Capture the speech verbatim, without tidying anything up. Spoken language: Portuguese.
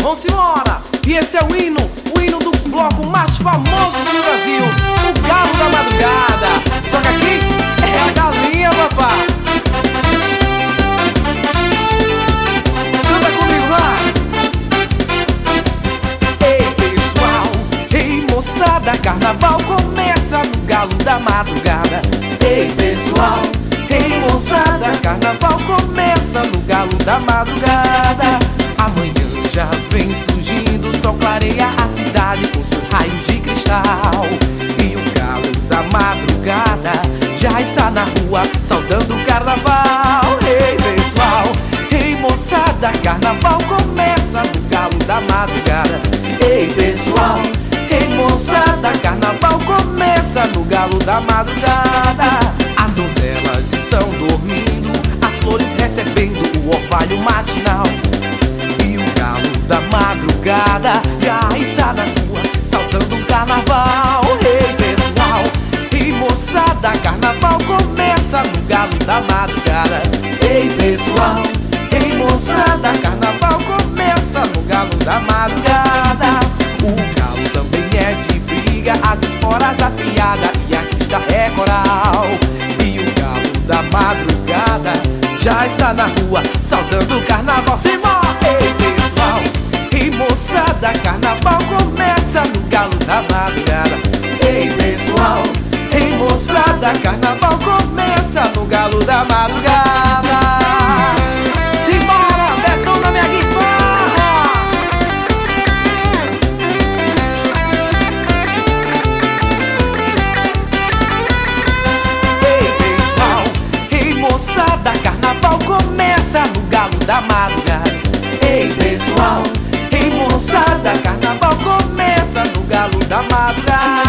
Vamos embora! E esse é o hino, o hino do bloco mais famoso do Brasil, o Galo da Madrugada. Só que aqui é a galinha, papá. Canta comigo, vai! Ei, pessoal, ei, moçada, carnaval começa no Galo da Madrugada. Ei, pessoal, ei, moçada, carnaval começa no Galo da Madrugada. Amanhã já vem surgindo, o sol clareia a cidade com seus raios de cristal. E o Galo da Madrugada já está na rua saudando o carnaval. Ei, pessoal, ei, moçada, carnaval começa no Galo da Madrugada. Ei, pessoal, ei, moçada, carnaval começa no Galo da Madrugada. As donzelas estão dormindo, as flores recebendo o orvalho matinal. E o Galo da Madrugada já está na rua saltando o carnaval. Ei, pessoal, ei, moçada, carnaval começa no Galo da Madrugada. Ei, pessoal, ei, moçada, carnaval começa no Galo da Madrugada. O galo também é de briga, as esporas afiadas e a crista é coral. E o Galo da Madrugada já está na rua saudando o carnaval. Simbora! Ei, pessoal, ei, moçada, carnaval começa no Galo da Madrugada. Ei, pessoal, ei, moçada, carnaval começa no Galo da Madrugada. Simbora, detona minha guitarra. Ei, pessoal, ei, moçada, carnaval começa no Galo da Madrugada. Ei, pessoal, ei, moçada, carnaval começa no Galo da Madrugada.